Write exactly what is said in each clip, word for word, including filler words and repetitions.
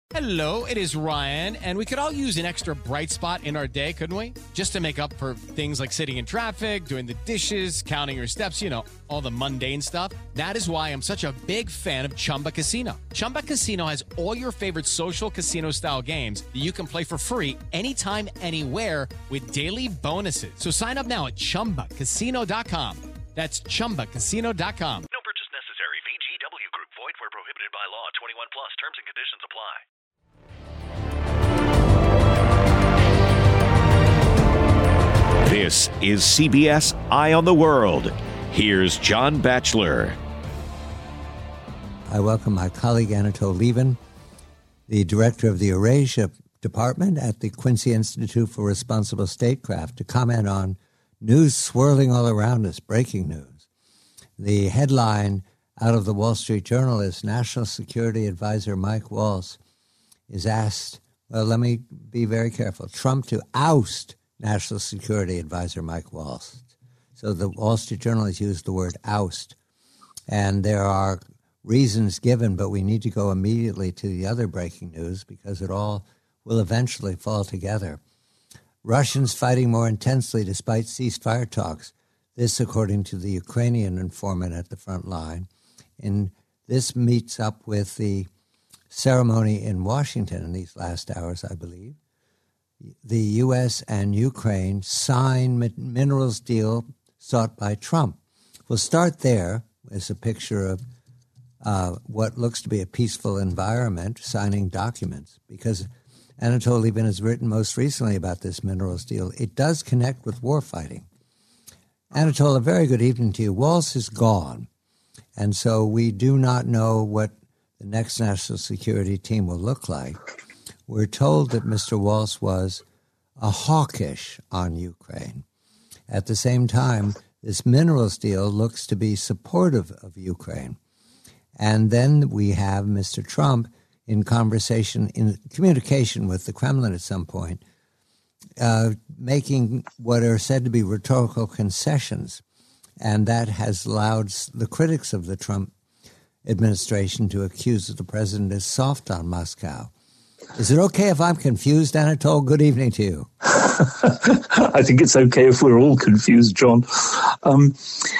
Hello, it is Ryan, and we could all use an extra bright spot in our day, couldn't we? Just to make up for things like sitting in traffic, doing the dishes, counting your steps, you know, all the mundane stuff. That is why I'm such a big fan of Chumba Casino. Chumba Casino has all your favorite social casino-style games that you can play for free anytime, anywhere with daily bonuses. So sign up now at chumba casino dot com. That's chumba casino dot com. No purchase necessary. V G W Group. Void where prohibited by law. twenty-one plus. Terms and conditions apply. This is C B S Eye on the World. Here's John Batchelor. I welcome my colleague Anatol Lieven, the director of the Eurasia Department at the Quincy Institute for Responsible Statecraft, to comment on news swirling all around us, breaking news. The headline out of the Wall Street Journal is National Security Advisor Mike Waltz is asked, well, let me be very careful, Trump to oust National Security Advisor Mike Waltz. So the Wall Street Journal has used the word oust. And there are reasons given, but we need to go immediately to the other breaking news because it all will eventually fall together. Russians fighting more intensely despite ceasefire talks. This, according to the Ukrainian informant at the front line. And this meets up with the ceremony in Washington in these last hours, I believe. The U S and Ukraine sign minerals deal sought by Trump. We'll start there as a picture of uh, what looks to be a peaceful environment, signing documents, because Anatol Lieven has written most recently about this minerals deal. It does connect with war fighting. Anatol, a very good evening to you. Waltz is gone, and so we do not know what the next national security team will look like. We're told that Mister Waltz was a hawkish on Ukraine. At the same time, this minerals deal looks to be supportive of Ukraine. And then we have Mister Trump in conversation, in communication with the Kremlin at some point, uh, making what are said to be rhetorical concessions. And that has allowed the critics of the Trump administration to accuse the president as soft on Moscow. Is it okay if I'm confused, Anatol? Good evening to you. I think it's okay if we're all confused, John. Um,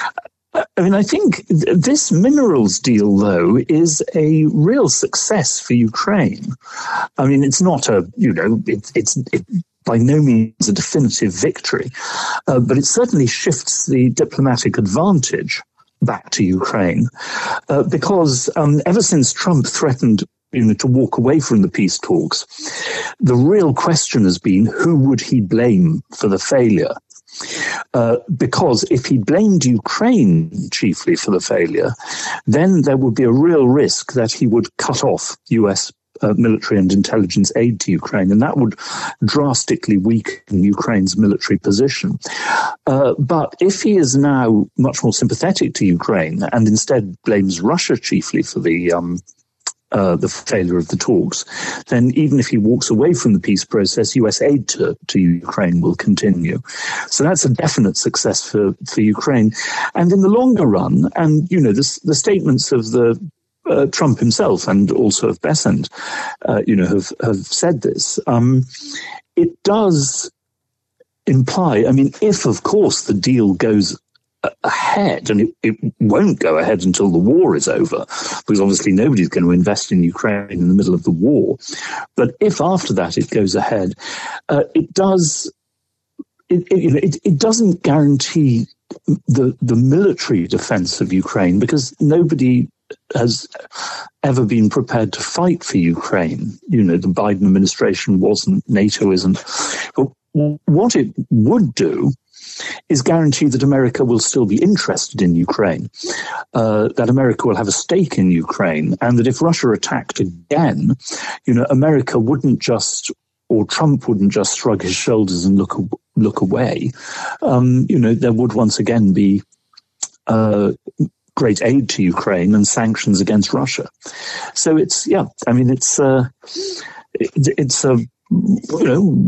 I mean, I think th- this minerals deal, though, is a real success for Ukraine. I mean, it's not a, you know, it, it's it, by no means a definitive victory, uh, but it certainly shifts the diplomatic advantage back to Ukraine, uh, because um, ever since Trump threatened you know, to walk away from the peace talks, the real question has been who would he blame for the failure? Uh, because if he blamed Ukraine chiefly for the failure, then there would be a real risk that he would cut off U S uh, military and intelligence aid to Ukraine, and that would drastically weaken Ukraine's military position. Uh, but if he is now much more sympathetic to Ukraine and instead blames Russia chiefly for the um, Uh, the failure of the talks, then even if he walks away from the peace process, U S aid to, to Ukraine will continue. So that's a definite success for, for Ukraine. And in the longer run, and, you know, the, the statements of the uh, Trump himself and also of Bessent, uh, you know, have, have said this, um, it does imply, I mean, if, of course, the deal goes ahead, and it, it won't go ahead until the war is over, because obviously nobody's going to invest in Ukraine in the middle of the war. But if after that it goes ahead, uh, it does. It, it, it, it doesn't guarantee the the military defense of Ukraine, because nobody has ever been prepared to fight for Ukraine. You know, the Biden administration wasn't, NATO isn't. But what it would do is guarantee that America will still be interested in Ukraine, uh, that America will have a stake in Ukraine, and that if Russia attacked again, you know, America wouldn't just, or Trump wouldn't just shrug his shoulders and look look away. Um, you know, there would once again be uh, great aid to Ukraine and sanctions against Russia. So it's, yeah, I mean, it's uh, it, it's a you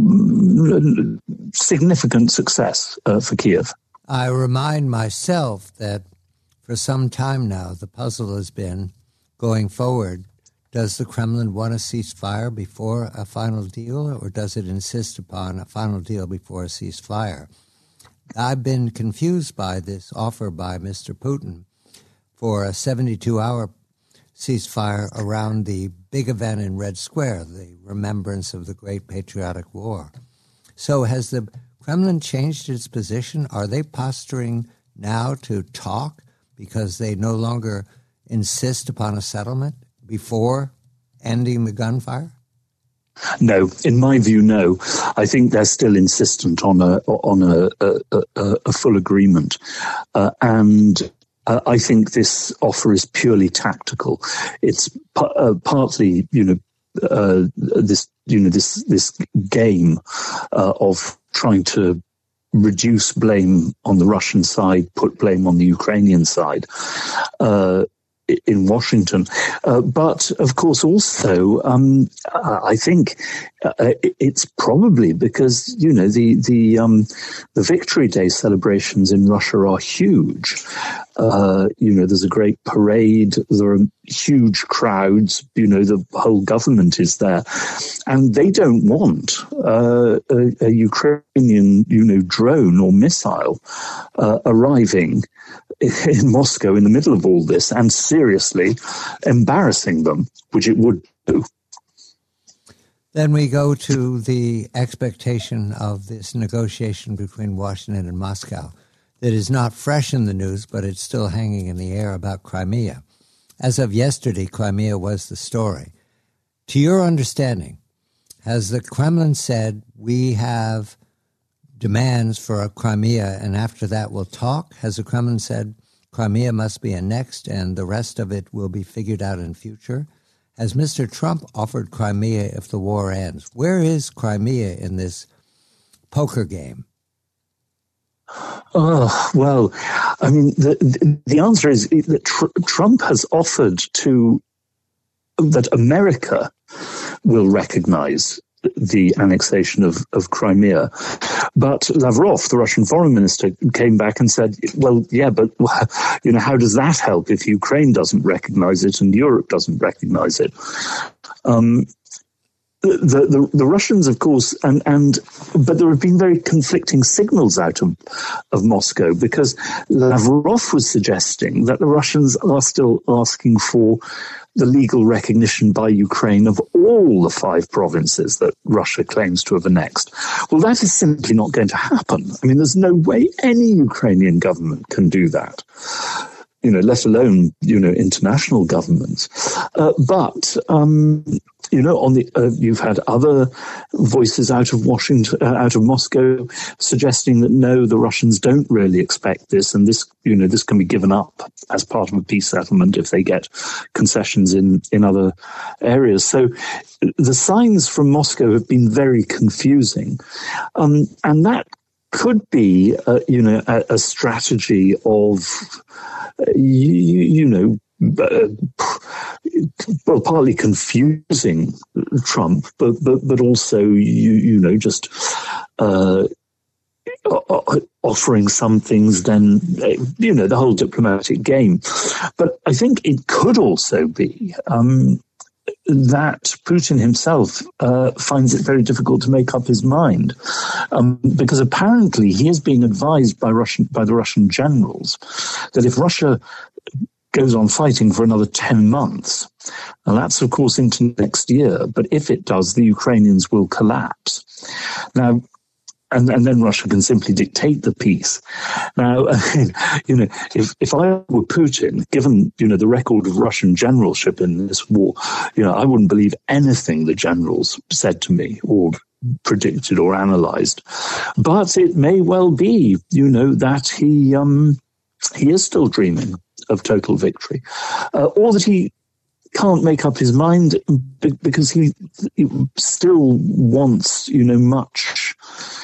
know, significant success uh, for Kiev. I remind myself that for some time now, the puzzle has been going forward Does the Kremlin want a ceasefire before a final deal, or does it insist upon a final deal before a ceasefire? I've been confused by this offer by Mister Putin for a seventy-two hour ceasefire around the big event in Red Square, the remembrance of the Great Patriotic War. So has the Kremlin changed its position? Are they posturing now to talk because they no longer insist upon a settlement before ending the gunfire? No, in my view, no. I think they're still insistent on a on a a, a, a full agreement, uh, and uh, I think this offer is purely tactical. It's p- uh, partly, you know, uh, this you know this this game uh, of trying to reduce blame on the Russian side, put blame on the Ukrainian side. Uh, in Washington. Uh, but, of course, also, um, I think uh, it's probably because, you know, the the, um, the Victory Day celebrations in Russia are huge. Uh, you know, there's a great parade. There are huge crowds. You know, the whole government is there. And they don't want uh, a, a Ukrainian, you know, drone or missile uh, arriving in Moscow in the middle of all this and seriously embarrassing them, which it would do. Then we go to the expectation of this negotiation between Washington and Moscow that is not fresh in the news, but it's still hanging in the air about Crimea. As of yesterday, Crimea was the story. To your understanding, has the Kremlin said we have demands for a Crimea, and after that we'll talk? Has the Kremlin said Crimea must be annexed and the rest of it will be figured out in future? Has Mister Trump offered Crimea if the war ends? Where is Crimea in this poker game? Oh, well, I mean, the, the answer is that tr- Trump has offered to that America will recognize the annexation of, of Crimea. But Lavrov, the Russian foreign minister, came back and said, well, yeah, but, you know, how does that help if Ukraine doesn't recognize it and Europe doesn't recognize it? Um, the, the, the Russians, of course, and, and but there have been very conflicting signals out of, of Moscow, because Lavrov was suggesting that the Russians are still asking for the legal recognition by Ukraine of all the five provinces that Russia claims to have annexed. Well, that is simply not going to happen. I mean, there's no way any Ukrainian government can do that, you know, let alone, you know, international governments. Uh, but, um, you know, on the uh, you've had other voices out of Washington, uh, out of Moscow, suggesting that no, the Russians don't really expect this, and this, you know, this can be given up as part of a peace settlement if they get concessions in in other areas. So the signs from Moscow have been very confusing, um, and that could be, uh, you know, a, a strategy of, uh, you, you know. Uh, well, partly confusing Trump, but but but also you you know just uh, offering some things. Then you know the whole diplomatic game. But I think it could also be um, that Putin himself uh, finds it very difficult to make up his mind, um, because apparently he is being advised by Russian by the Russian generals that if Russia goes on fighting for another ten months. And that's, of course, into next year. But if it does, the Ukrainians will collapse. Now, and, and then Russia can simply dictate the peace. Now, you know, if, if I were Putin, given, you know, the record of Russian generalship in this war, you know, I wouldn't believe anything the generals said to me or predicted or analyzed. But it may well be, you know, that he um, he is still dreaming of total victory, uh, or that he can't make up his mind because he, he still wants, you know, much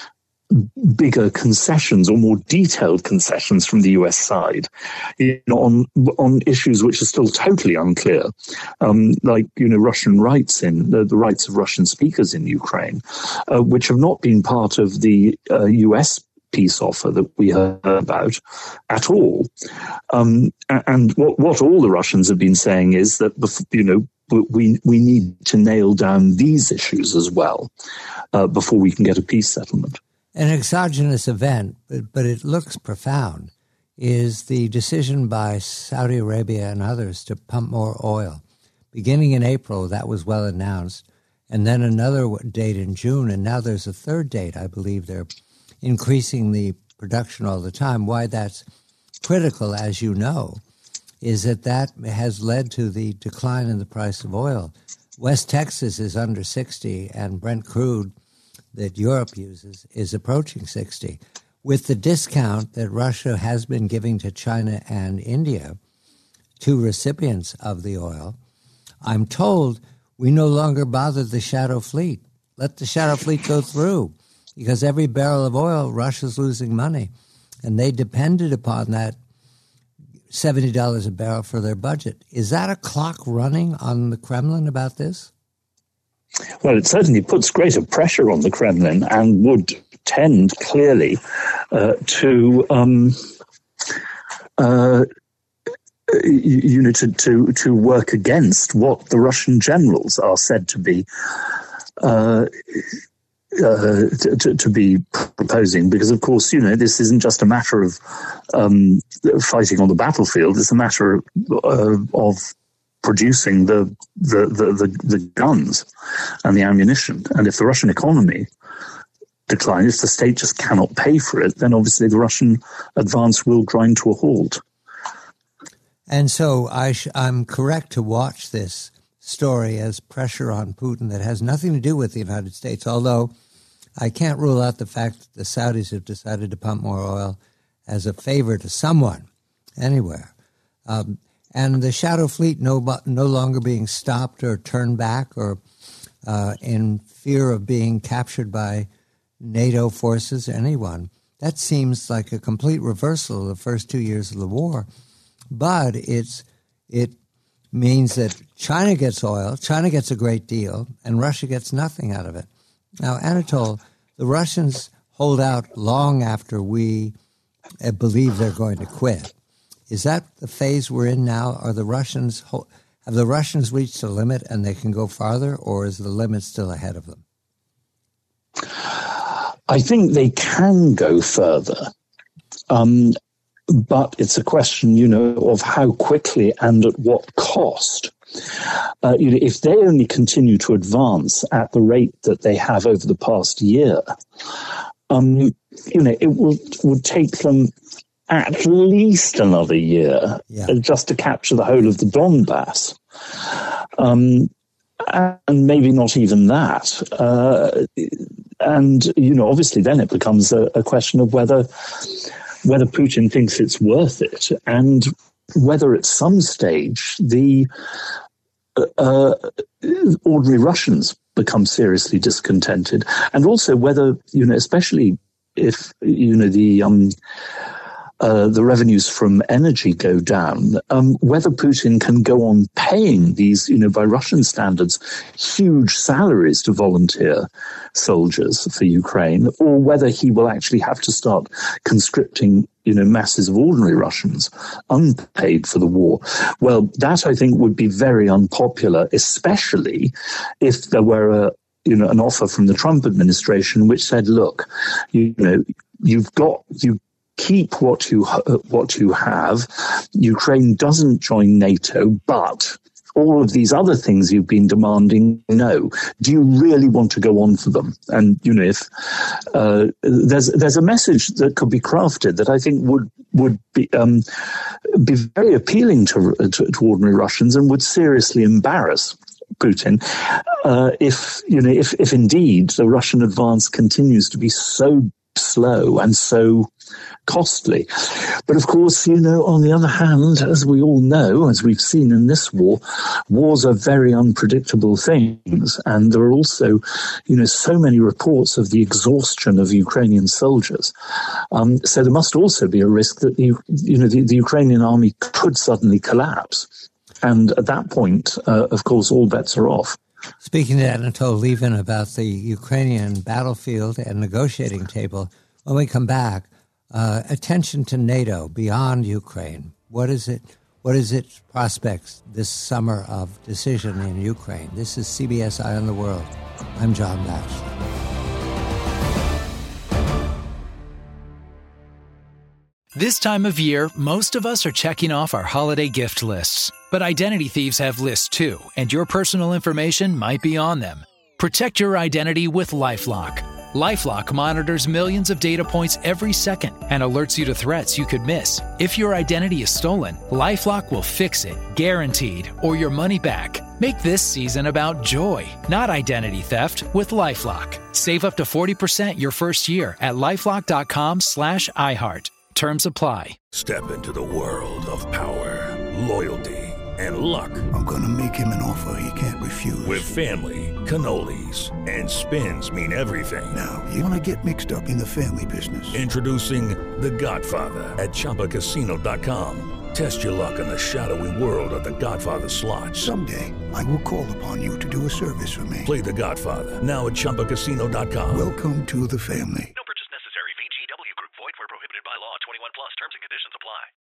bigger concessions or more detailed concessions from the U S side, you know, on on issues which are still totally unclear, um, like, you know, Russian rights in the, the rights of Russian speakers in Ukraine, uh, which have not been part of the uh, U S peace offer that we heard about at all. Um, and what, what all the Russians have been saying is that, you know, but we we need to nail down these issues as well uh, before we can get a peace settlement. An exogenous event, but, but it looks profound, is the decision by Saudi Arabia and others to pump more oil. Beginning in April, that was well announced, and then another date in June, and now there's a third date. I believe they're increasing the production all the time. Why that's critical, as you know, is that that has led to the decline in the price of oil. West Texas is under sixty, and Brent crude that Europe uses is approaching sixty. With the discount that Russia has been giving to China and India, two recipients of the oil, I'm told we no longer bother the shadow fleet. Let the shadow fleet go through, because every barrel of oil, Russia's losing money. And they depended upon that seventy dollars a barrel for their budget. Is that a clock running on the Kremlin about this? Well, it certainly puts greater pressure on the Kremlin and would tend clearly uh, to, um, uh, you, you know, to, to to work against what the Russian generals are said to be uh, uh, to, to, to be proposing. Because, of course, you know, this isn't just a matter of um, fighting on the battlefield; it's a matter of, uh, of producing the the, the the the guns and the ammunition. And if the Russian economy declines, if the state just cannot pay for it, then obviously the Russian advance will grind to a halt. And so I sh- I'm correct to watch this story as pressure on Putin that has nothing to do with the United States, although I can't rule out the fact that the Saudis have decided to pump more oil as a favor to someone anywhere. Um, and the shadow fleet no, no longer being stopped or turned back or uh, in fear of being captured by NATO forces, anyone. That seems like a complete reversal of the first two years of the war. But it's it means that China gets oil, China gets a great deal, and Russia gets nothing out of it. Now, Anatol, the Russians hold out long after we uh, believe they're going to quit. Is that the phase we're in now? Are the Russians have the Russians reached a limit and they can go farther, or is the limit still ahead of them? I think they can go further. Um, But it's a question, you know, of how quickly and at what cost. Uh, you know, if they only continue to advance at the rate that they have over the past year, um, you know, it will would take them at least another year yeah. just to capture the whole of the Donbass. Um, and maybe not even that. Uh, and, you know, obviously then it becomes a, a question of whether whether Putin thinks it's worth it, and whether at some stage the uh, ordinary Russians become seriously discontented, and also whether, you know, especially if, you know, the um, uh, the revenues from energy go down, um, whether Putin can go on paying these, you know, by Russian standards, huge salaries to volunteer soldiers for Ukraine, or whether he will actually have to start conscripting, you know, masses of ordinary Russians unpaid for the war. Well, that I think would be very unpopular, especially if there were a, you know, an offer from the Trump administration which said, look, you know, you've got, you keep what you, what you have. Ukraine doesn't join NATO, but all of these other things you've been demanding, no. Do you really want to go on for them? And, you know, if uh, there's there's a message that could be crafted that I think would would be um, be very appealing to, to to ordinary Russians and would seriously embarrass Putin uh, if, you know, if if indeed the Russian advance continues to be so slow and so costly. But of course, you know, on the other hand, as we all know, as we've seen in this war, wars are very unpredictable things. And there are also, you know, so many reports of the exhaustion of Ukrainian soldiers. Um, so there must also be a risk that, the, you know, the, the Ukrainian army could suddenly collapse. And at that point, uh, of course, all bets are off. Speaking to Anatol Lieven about the Ukrainian battlefield and negotiating table, when we come back, uh, attention to NATO beyond Ukraine. What is it? What is its prospects this summer of decision in Ukraine? This is C B S Eye on the World. I'm John Batchelor. This time of year, most of us are checking off our holiday gift lists. But identity thieves have lists too, and your personal information might be on them. Protect your identity with LifeLock. LifeLock monitors millions of data points every second and alerts you to threats you could miss. If your identity is stolen, LifeLock will fix it, guaranteed, or your money back. Make this season about joy, not identity theft, with LifeLock. Save up to forty percent your first year at LifeLock.com slash iHeart. Terms apply. Step into the world of power, loyalty, and luck. I'm gonna make him an offer he can't refuse. With family, cannolis, and spins mean everything. Now, you wanna get mixed up in the family business. Introducing The Godfather at Chumba Casino dot com. Test your luck in the shadowy world of The Godfather slot. Someday, I will call upon you to do a service for me. Play The Godfather, now at Chumba Casino dot com. Welcome to the family. No purchase necessary. V G W Group. Void where prohibited by law. twenty-one plus. Terms and conditions apply.